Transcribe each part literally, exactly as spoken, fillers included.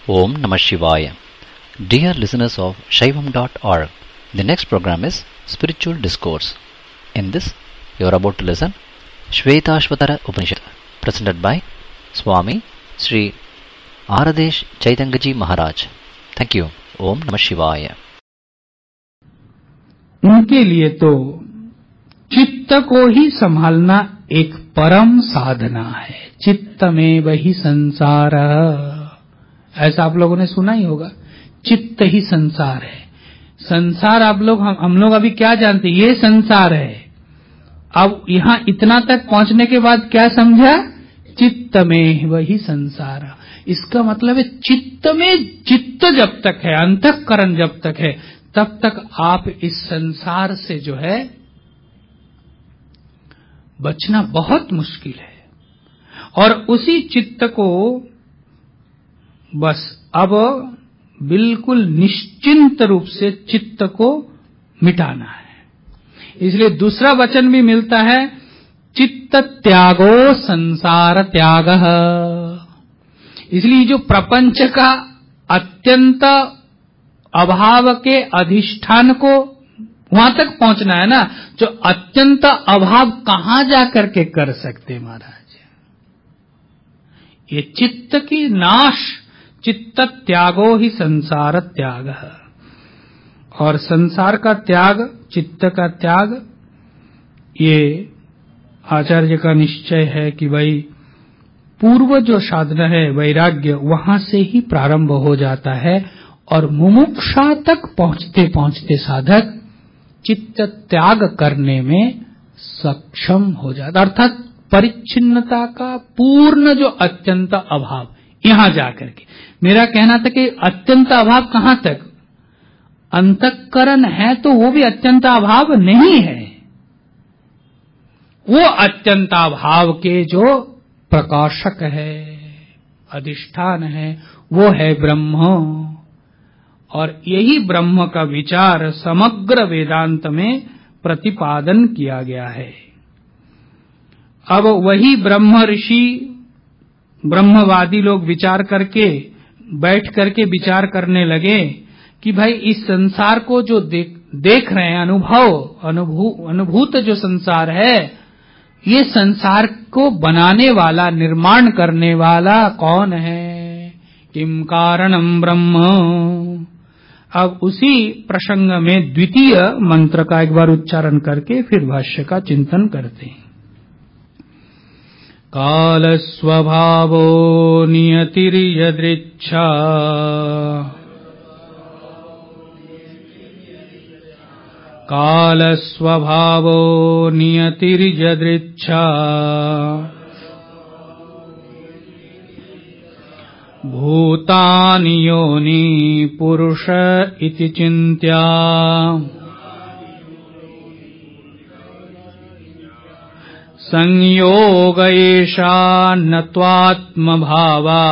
Om Namah Shivaya. Dear listeners of Shaivam dot org, the next program is Spiritual Discourse. In this, you are about to listen Shvetashvatara Upanishad, presented by Swami Sri Aradesh Chaitangaji Maharaj. Thank you. Om Namah Shivaya. उनके लिए तो चित्त को ही संभालना एक परम साधना है। चित्त में वही संसार, ऐसा आप लोगों ने सुना ही होगा। चित्त ही संसार है। संसार आप लोग हम, हम लोग अभी क्या जानते, ये संसार है। अब यहाँ इतना तक पहुंचने के बाद क्या समझा? चित्त में वही संसार। इसका मतलब है चित्त में, चित्त जब तक है, अंतःकरण जब तक है, तब तक आप इस संसार से जो है बचना बहुत मुश्किल है। और उसी चित्त को बस अब बिल्कुल निश्चिंत रूप से चित्त को मिटाना है। इसलिए दूसरा वचन भी मिलता है, चित्त त्यागो संसार त्यागः। इसलिए जो प्रपंच का अत्यंत अभाव के अधिष्ठान को वहां तक पहुंचना है ना, जो अत्यंत अभाव कहां जाकर के कर सकते महाराज? ये चित्त की नाश, चित्त त्यागो ही संसार त्याग है। और संसार का त्याग, चित्त का त्याग, ये आचार्य का निश्चय है कि भाई पूर्व जो साधना है वैराग्य, वहां से ही प्रारंभ हो जाता है। और मुमुक्षा तक पहुंचते पहुंचते साधक चित्त त्याग करने में सक्षम हो जाता, अर्थात परिच्छिन्नता का पूर्ण जो अत्यंत अभाव, यहां जाकर के। मेरा कहना था कि अत्यंत अभाव कहां तक? अंतःकरण है तो वो भी अत्यंत अभाव नहीं है। वो अत्यंत अभाव के जो प्रकाशक है, अधिष्ठान है, वो है ब्रह्म। और यही ब्रह्म का विचार समग्र वेदांत में प्रतिपादन किया गया है। अब वही ब्रह्म ऋषि, ब्रह्मवादी लोग विचार करके बैठ करके विचार करने लगे कि भाई इस संसार को जो देख, देख रहे हैं, अनुभव अनुभू अनुभूत जो संसार है, ये संसार को बनाने वाला, निर्माण करने वाला कौन है? किम कारणम ब्रह्म। अब उसी प्रसंग में द्वितीय मंत्र का एक बार उच्चारण करके फिर भाष्य का चिंतन करते हैं। काल स्वभावो नियतिर्यदृच्छा काल स्वभावो नियतिर्यदृच्छा भूतानि योनि पुरुष इति चिन्त्या संयोग एषा न त्वात्मभावा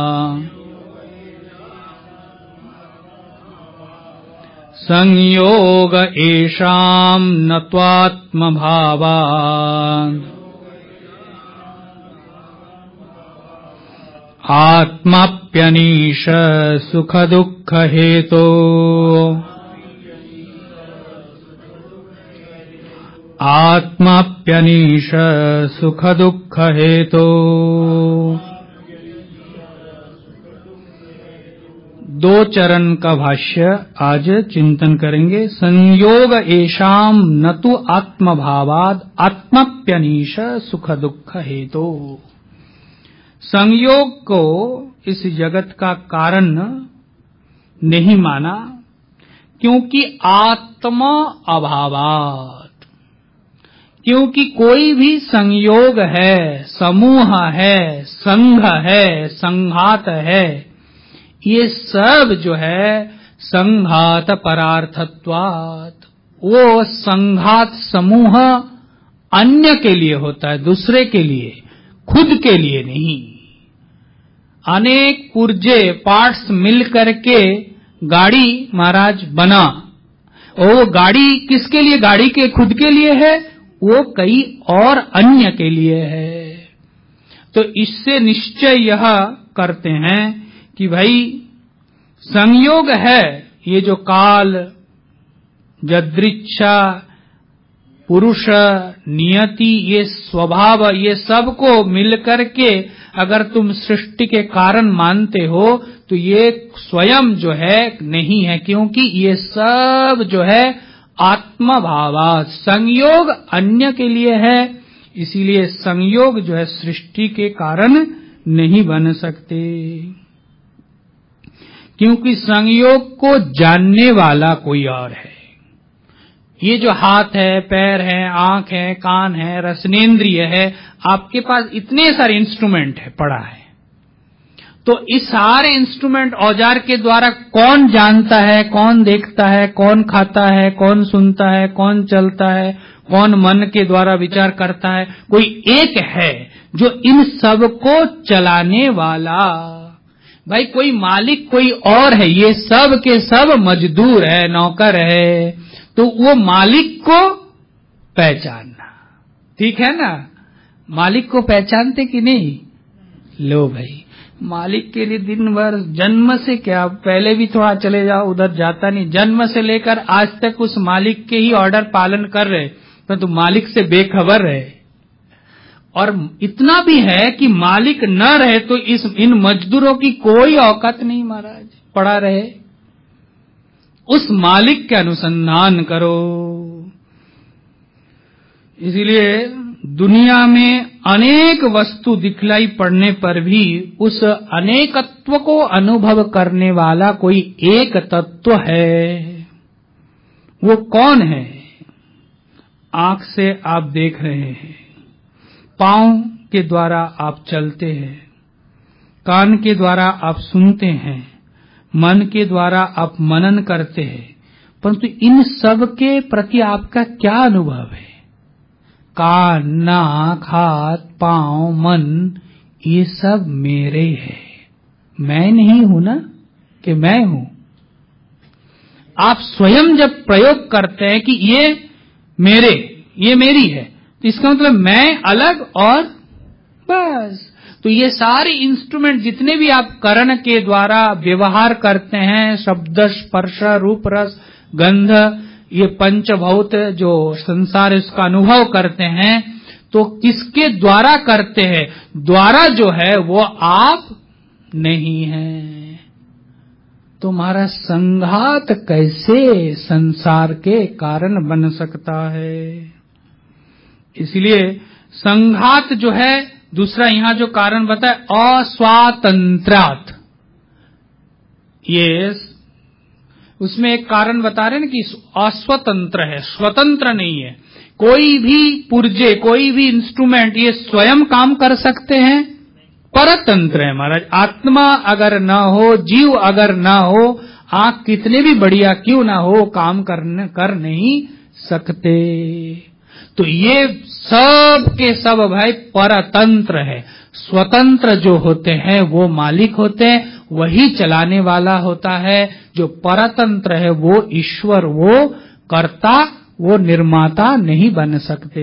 संयोग एषां न त्वात्मभावा आत्माप्यनीश सुख दुःख हेतो आत्माप्यनीश सुख दुःख हेतो। दो चरण का भाष्य आज चिंतन करेंगे। संयोग एषाम न तु आत्मभावाद आत्माप्यनीश सुख दुःख हेतो। संयोग को इस जगत का कारण नहीं माना, क्योंकि आत्मा अभावात, क्योंकि कोई भी संयोग है, समूह है, संघ है, संघात है, ये सब जो है संघात परार्थत्वात्, वो संघात समूह अन्य के लिए होता है, दूसरे के लिए, खुद के लिए नहीं। अनेक पुर्जे पार्ट्स मिल करके गाड़ी महाराज बना, और वो गाड़ी किसके लिए? गाड़ी के खुद के लिए है, वो कई और अन्य के लिए है। तो इससे निश्चय यह करते हैं कि भाई संयोग है, ये जो काल, यदृच्छा, पुरुष, नियति, ये स्वभाव, ये सब को मिलकर के अगर तुम सृष्टि के कारण मानते हो तो ये स्वयं जो है नहीं है, क्योंकि ये सब जो है आत्मभावात्, संयोग अन्य के लिए है, इसीलिए संयोग जो है सृष्टि के कारण नहीं बन सकते, क्योंकि संयोग को जानने वाला कोई और है। ये जो हाथ है, पैर है, आंख है, कान है, रसनेन्द्रिय है, आपके पास इतने सारे इंस्ट्रूमेंट है, पड़ा है, तो इस सारे इंस्ट्रूमेंट औजार के द्वारा कौन जानता है, कौन देखता है, कौन खाता है, कौन सुनता है, कौन चलता है, कौन मन के द्वारा विचार करता है? कोई एक है जो इन सब को चलाने वाला। भाई कोई मालिक कोई और है, ये सब के सब मजदूर है, नौकर है, तो वो मालिक को पहचानना, ठीक है ना? मालिक को पहचानते कि नहीं? लो भाई, मालिक के लिए दिन भर जन्म से क्या, पहले भी थोड़ा चले जाओ, उधर जाता नहीं, जन्म से लेकर आज तक उस मालिक के ही ऑर्डर पालन कर रहे, परंतु तो मालिक से बेखबर रहे। और इतना भी है कि मालिक न रहे तो इस इन मजदूरों की कोई औकात नहीं, महाराज, पड़ा रहे। उस मालिक के अनुसंधान करो। इसीलिए दुनिया में अनेक वस्तु दिखलाई पड़ने पर भी उस अनेकत्व को अनुभव करने वाला कोई एक तत्व है। वो कौन है? आंख से आप देख रहे हैं, पांव के द्वारा आप चलते हैं, कान के द्वारा आप सुनते हैं, मन के द्वारा आप मनन करते हैं, परंतु इन सब के प्रति आपका क्या अनुभव है? कान, नाक, हाथ, पांव, मन, ये सब मेरे है, मैं नहीं हूं ना, कि मैं हूं? आप स्वयं जब प्रयोग करते हैं कि ये मेरे, ये मेरी है, तो इसका मतलब मैं अलग और बस। तो ये सारे इंस्ट्रूमेंट जितने भी आप कर्ण के द्वारा व्यवहार करते हैं, शब्द, स्पर्श, रूप, रस, गंध, ये पंचभौत जो संसार इसका अनुभव करते हैं, तो किसके द्वारा करते हैं? द्वारा जो है वो आप नहीं है। तुम्हारा संघात कैसे संसार के कारण बन सकता है? इसलिए संघात जो है, दूसरा यहां जो कारण बताए अस्वातंत्रात्, ये उसमें एक कारण बता रहे हैं कि अस्वतंत्र है, स्वतंत्र नहीं है। कोई भी पुर्जे, कोई भी इंस्ट्रूमेंट ये स्वयं काम कर सकते हैं? परतंत्र है महाराज। आत्मा अगर न हो, जीव अगर न हो, आंख कितने भी बढ़िया क्यों ना हो, काम करने कर नहीं सकते। तो ये सब के सब भाई परतंत्र है। स्वतंत्र जो होते हैं वो मालिक होते हैं, वही चलाने वाला होता है। जो परतंत्र है वो ईश्वर, वो कर्ता, वो निर्माता नहीं बन सकते।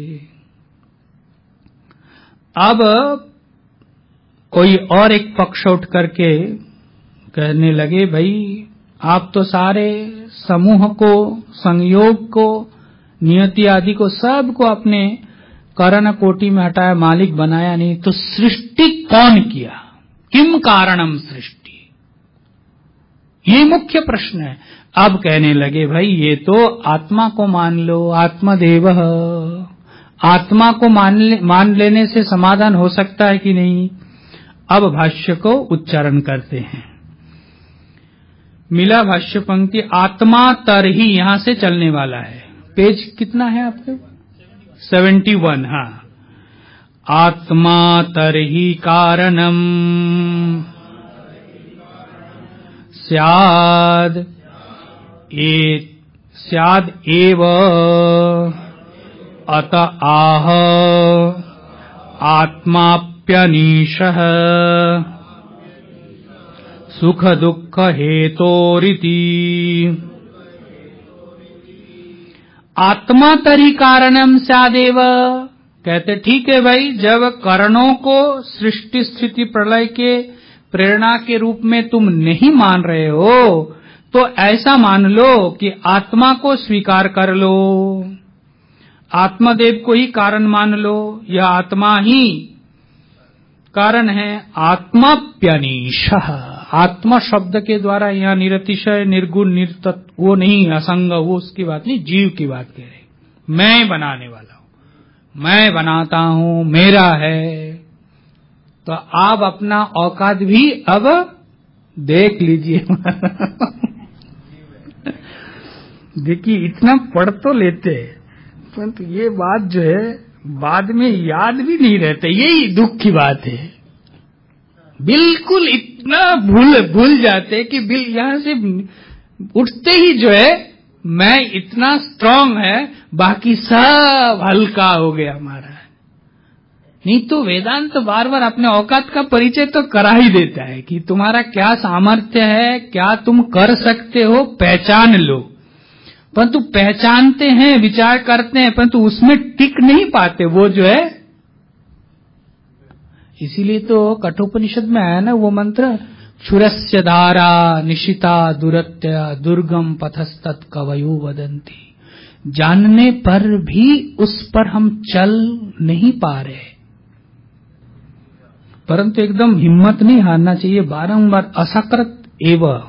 अब कोई और एक पक्ष उठ करके कहने लगे, भाई आप तो सारे समूह को, संयोग को, नियति आदि को, सब को अपने करण कोटि में हटाया, मालिक बनाया नहीं, तो सृष्टि कौन किया? किम कारणम सृष्टि? ये मुख्य प्रश्न है। अब कहने लगे, भाई ये तो आत्मा को मान लो, आत्मदेवः। आत्मा को मान ले, मान लेने से समाधान हो सकता है कि नहीं? अब भाष्य को उच्चारण करते हैं। मिला भाष्य पंक्ति, आत्मा तरहि यहां से चलने वाला है। पेज कितना है आपके? Seventy one. हाँ, आत्मा तरहि कारणम स्याद ए स्याद एव अत आह आत्माप्यनीशः सुख दुख हेतोरिति। आत्मा तरी कारणम स्यादेव, कहते ठीक है भाई, जब करणों को सृष्टि स्थिति प्रलय के प्रेरणा के रूप में तुम नहीं मान रहे हो, तो ऐसा मान लो कि आत्मा को स्वीकार कर लो, आत्मदेव को ही कारण मान लो, यह आत्मा ही कारण है। आत्माप्यनीशः, आत्मा शब्द के द्वारा यहाँ निरतिशय निर्गुण निर्तत्व वो नहीं, असंग, वो उसकी बात नहीं, जीव की बात कह रहे। मैं बनाने वाला हूं, मैं बनाता हूं, मेरा है। तो आप अपना औकात भी अब देख लीजिए। देखिए इतना पढ़ तो लेते, परंतु ये बात जो है बाद में याद भी नहीं रहता, यही दुख की बात है। बिल्कुल इतना भूल भूल जाते कि बिल यहां से उठते ही जो है मैं इतना स्ट्रांग है, बाकी सब हल्का हो गया हमारा। नहीं तो वेदांत तो बार बार अपने औकात का परिचय तो करा ही देता है कि तुम्हारा क्या सामर्थ्य है, क्या तुम कर सकते हो, पहचान लो। परंतु पहचानते हैं, विचार करते हैं, परंतु उसमें टिक नहीं पाते वो जो है। इसीलिए तो कठोपनिषद में आया ना वो मंत्र, क्षुरस्य धारा निशिता दुरत्या दुर्गम पथस्तत् कवयो वदन्ति। जानने पर भी उस पर हम चल नहीं पा रहे, परंतु एकदम हिम्मत नहीं हारना चाहिए। बारंबार असकृत एवं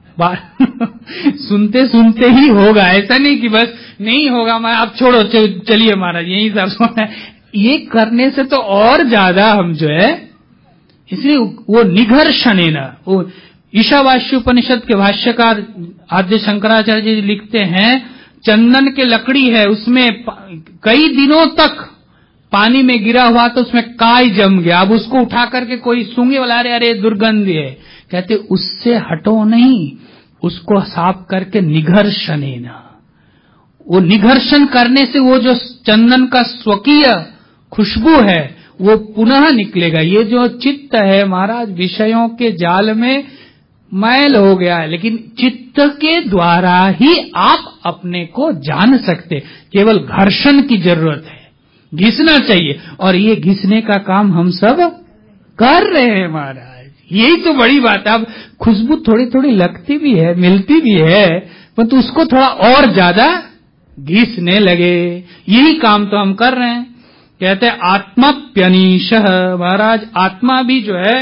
सुनते सुनते ही होगा, ऐसा नहीं कि बस नहीं होगा, मैं अब छोड़ो चलिए महाराज यही सब सुना। ये करने से तो और ज्यादा हम जो है, इसलिए वो निघर्षण है ना। वो ईशावास्य उपनिषद के भाष्यकार आद्य शंकराचार्य जी लिखते हैं, चंदन के लकड़ी है, उसमें कई दिनों तक पानी में गिरा हुआ तो उसमें काई जम गया। अब उसको उठा करके कोई सूंघे वाला, अरे अरे दुर्गंध है, कहते उससे हटो नहीं, उसको साफ करके निघर्षण है ना। वो निघर्षण करने से वो जो चंदन का स्वकीय खुशबू है वो पुनः निकलेगा। ये जो चित्त है महाराज विषयों के जाल में मैल हो गया है, लेकिन चित्त के द्वारा ही आप अपने को जान सकते, केवल घर्षण की जरूरत है, घिसना चाहिए। और ये घिसने का काम हम सब कर रहे हैं महाराज, यही तो बड़ी बात है। अब खुशबू थोड़ी थोड़ी लगती भी है, मिलती भी है, परंतु उसको थोड़ा और ज्यादा घिसने लगे, यही काम तो हम कर रहे हैं। कहते हैं आत्माप्यनीशः, महाराज आत्मा भी जो है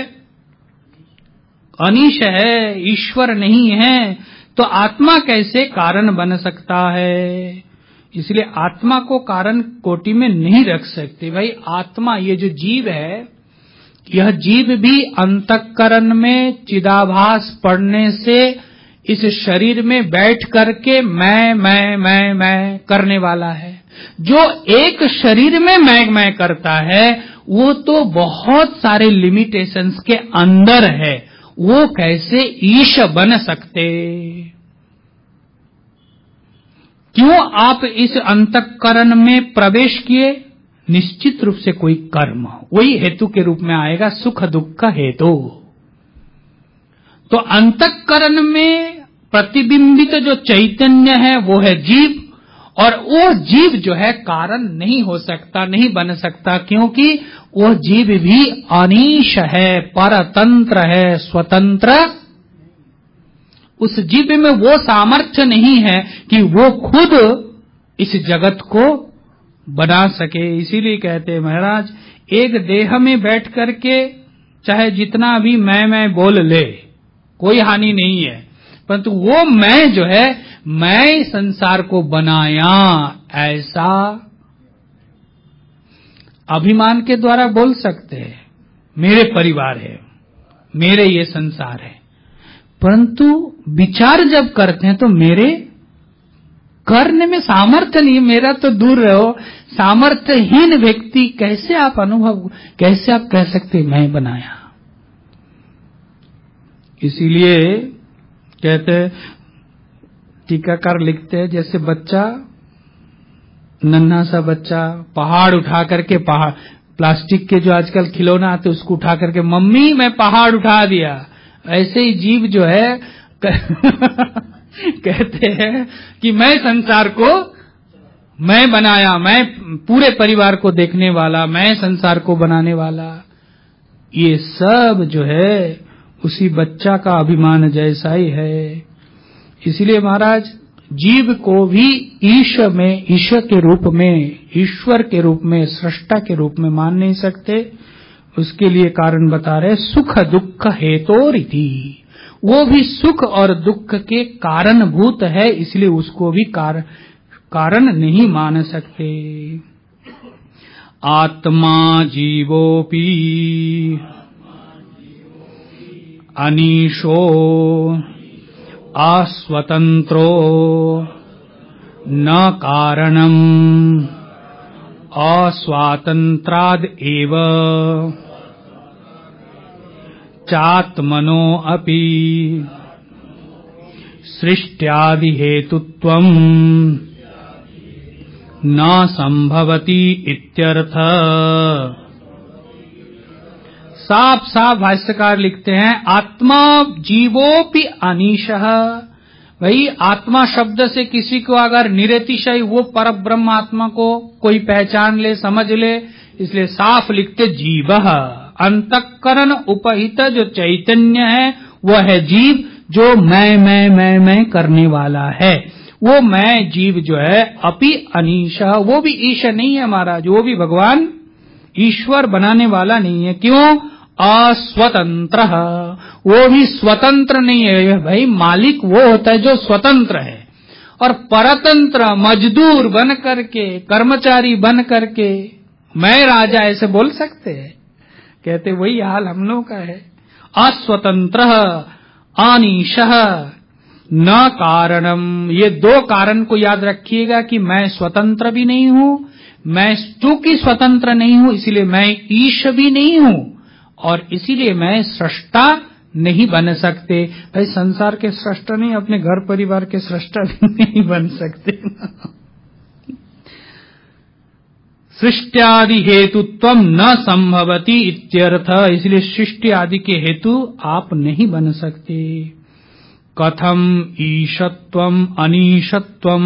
अनीश है, ईश्वर नहीं है, तो आत्मा कैसे कारण बन सकता है? इसलिए आत्मा को कारण कोटि में नहीं रख सकते। भाई आत्मा, ये जो जीव है, यह जीव भी अंतःकरण में चिदाभास पड़ने से इस शरीर में बैठ करके मैं मैं मैं मैं करने वाला है। जो एक शरीर में मैं मैं करता है वो तो बहुत सारे लिमिटेशंस के अंदर है, वो कैसे ईश बन सकते? क्यों आप इस अंतःकरण में प्रवेश किए? निश्चित रूप से कोई कर्म, वही हेतु के रूप में आएगा, सुख दुख का हेतु। तो अंतःकरण में प्रतिबिंबित जो चैतन्य है वो है जीव, और वो जीव जो है कारण नहीं हो सकता, नहीं बन सकता, क्योंकि वो जीव भी अनीश है, परतंत्र है, स्वतंत्र। उस जीव में वो सामर्थ्य नहीं है कि वो खुद इस जगत को बना सके। इसीलिए कहते हैं महाराज, एक देह में बैठ करके चाहे जितना भी मैं मैं बोल ले, कोई हानि नहीं है, परंतु वो मैं जो है, मैं संसार को बनाया, ऐसा अभिमान के द्वारा बोल सकते हैं, मेरे परिवार है, मेरे ये संसार है, परंतु विचार जब करते हैं तो मेरे करने में सामर्थ्य नहीं, मेरा तो दूर रहो, सामर्थ्यहीन व्यक्ति कैसे आप अनुभव, कैसे आप कह सकते मैं बनाया? इसीलिए कहते टीकाकार लिखते हैं, जैसे बच्चा, नन्हा सा बच्चा पहाड़ उठा करके, पहाड़ प्लास्टिक के जो आजकल खिलौना आते उसको उठा करके, मम्मी मैं पहाड़ उठा दिया, ऐसे ही जीव जो है कहते हैं कि मैं संसार को मैं बनाया, मैं पूरे परिवार को देखने वाला, मैं संसार को बनाने वाला। ये सब जो है उसी बच्चा का अभिमान जैसा ही है। इसलिए महाराज जीव को भी ईश में, ईश के रूप में, ईश्वर के रूप में, सृष्टा के रूप में मान नहीं सकते। उसके लिए कारण बता रहे, सुख दुख हेतोरिति, वो भी सुख और दुख के कारणभूत है, इसलिए उसको भी कारण कारण नहीं मान सकते। आत्मा जीवोपि अनीशो अस्वतंत्रो न कारणम अस्वातंत्राद एव चात्मनो अपि सृष्ट्यादि हेतुत्वम न संभवति इत्यर्थ। साफ साफ भाष्यकार लिखते हैं, आत्मा जीवोपि अनीशः। वही आत्मा शब्द से किसी को अगर निरतिशय वो पर ब्रह्म आत्मा को कोई पहचान ले, समझ ले, इसलिए साफ लिखते जीवः, अंतःकरण उपहित जो चैतन्य है वो है जीव, जो मैं मैं मैं मैं करने वाला है। वो मैं जीव जो है अपि अनीशः, वो भी ईश नहीं है महाराज, वो भी भगवान ईश्वर बनाने वाला नहीं है। क्यों? अस्वतंत्र, वो भी स्वतंत्र नहीं है। भाई मालिक वो होता है जो स्वतंत्र है, और परतंत्र मजदूर बन करके, कर्मचारी बन करके मैं राजा ऐसे बोल सकते हैं? कहते वही हाल हम लोगों का है। अस्वतंत्र अनीशः न कारणम, ये दो कारण को याद रखिएगा कि मैं स्वतंत्र भी नहीं हूं, मैं चूंकि स्वतंत्र नहीं हूं इसलिए मैं ईश भी नहीं हूं, और इसीलिए मैं सृष्टा नहीं बन सकते। भाई संसार के सृष्टा नहीं, अपने घर परिवार के सृष्टा भी नहीं बन सकते। सृष्टि हेतुत्वम न संभवति इत्यर्थ, इसलिए सृष्टि आदि के हेतु आप नहीं बन सकते। कथम ईशत्वम अनीशत्वम,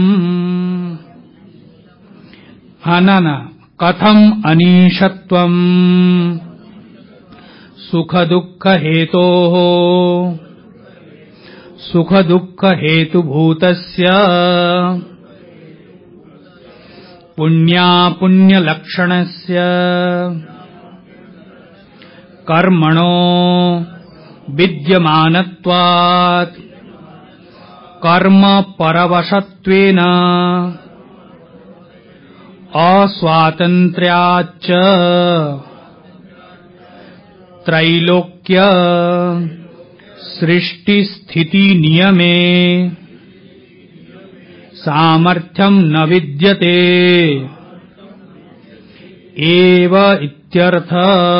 हाँ ना ना, कथम अनीशत्वम सुख दुख हेतोः सुख दुख हेतु भूतस्य पुण्या पुण्य लक्षणस्य कर्मणो विद्यमानत्वात् कर्म परवशत्वेन अस्वातंत्र्याच्च त्रैलोक्य सृष्टि स्थिति नियमे सामर्थ्यम न विद्यते एव इत्यर्थ।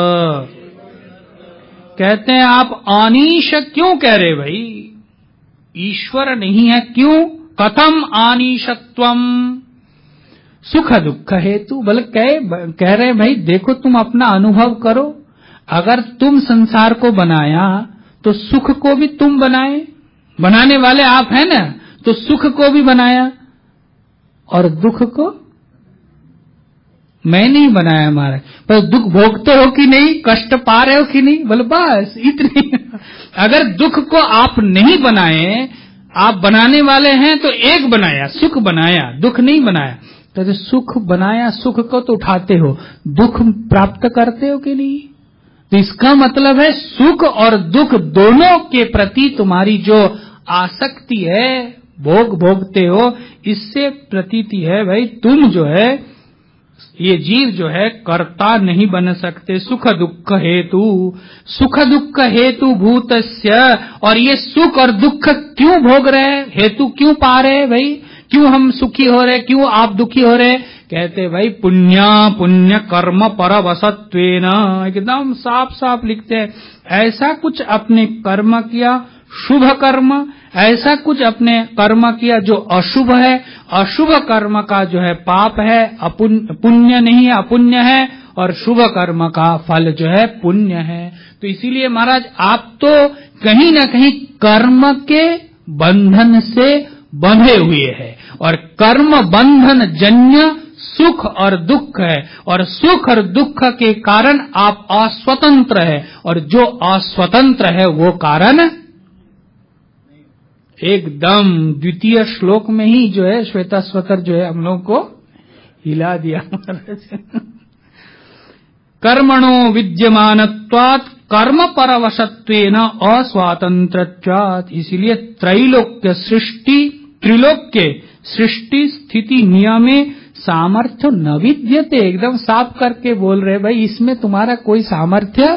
कहते हैं आप अनीश क्यों कह रहे भाई, ईश्वर नहीं है क्यों? कथम अनीशत्वम सुख दुख हेतु, बल कह कह रहे भाई देखो तुम अपना अनुभव करो, अगर तुम संसार को बनाया तो सुख को भी तुम बनाए, बनाने वाले आप हैं ना, तो सुख को भी बनाया और दुख को मैं नहीं बनाया महाराज, पर दुख भोगते हो कि नहीं, कष्ट पा रहे हो कि नहीं, बोले बस इतनी। अगर दुख को आप नहीं बनाए, आप बनाने वाले हैं तो एक बनाया, सुख बनाया, दुख नहीं बनाया। तो सुख बनाया, सुख को तो उठाते हो, दुख प्राप्त करते हो कि नहीं? तो इसका मतलब है सुख और दुख दोनों के प्रति तुम्हारी जो आसक्ति है, भोग भोगते हो, इससे प्रतीति है भाई तुम जो है, ये जीव जो है कर्ता नहीं बन सकते। सुख दुख हेतु सुख दुख हेतु भूतस्य, और ये सुख और दुख क्यों भोग रहे हैं, हेतु क्यों पा रहे हैं भाई, क्यों हम सुखी हो रहे, क्यों आप दुखी हो रहे? कहते भाई पुण्य पुण्य कर्म परवशत्वेन, एकदम साफ साफ लिखते हैं, ऐसा कुछ अपने कर्म किया शुभ कर्म, ऐसा कुछ अपने कर्म किया जो अशुभ है, अशुभ कर्म का जो है पाप है, पुण्य नहीं है अपुण्य है, और शुभ कर्म का फल जो है पुण्य है। तो इसीलिए महाराज आप तो कहीं न कहीं कर्म के बंधन से बंधे हुए हैं, और कर्म बंधन जन्य सुख और दुख है, और सुख और दुख के कारण आप अस्वतंत्र है, और जो अस्वतंत्र है वो कारण एकदम द्वितीय श्लोक में ही जो है श्वेताश्वतर जो है हम लोग को हिला दिया। कर्मणो विद्यमानत्वात् कर्म परवशत्वेन अस्वातंत्रत्वात्। इसीलिए त्रैलोक्य सृष्टि त्रिलोक्य सृष्टि स्थिति नियमे सामर्थ्य न विद्यते। एकदम साफ करके बोल रहे भाई इसमें तुम्हारा कोई सामर्थ्य,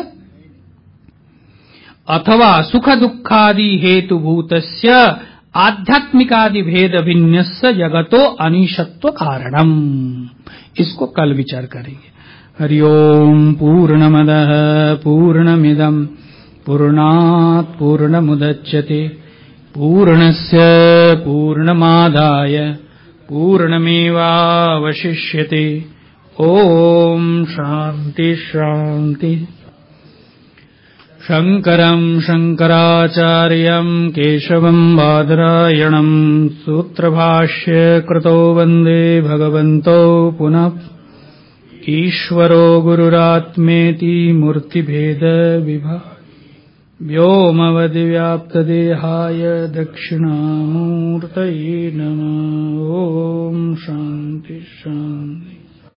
अथवा सुख दुखादि हेतुभूतस्य आध्यात्मिकादि भेद भिन्नस्य जगतो अनिशत्व कारणम। इसको कल विचार करेंगे। हरि ओम। पूर्णमदः पूर्णमिदं पूर्णात् पूर्णमुदच्यते पूर्णस्य पूर्णमादाय पूर्णमेवावशिष्यते। ओम शांति शांति। शंकरं शंकराचार्यं केशवं बादरायणं सूत्रभाष्य कृतो वन्दे भगवन्तो पुनः ईश्वरो गुरुरात्मेति मूर्तिभेद विभाग व्योमवद्व्याप्तदेहाय दक्षिणामूर्तये नमः। ओम शांति शांति।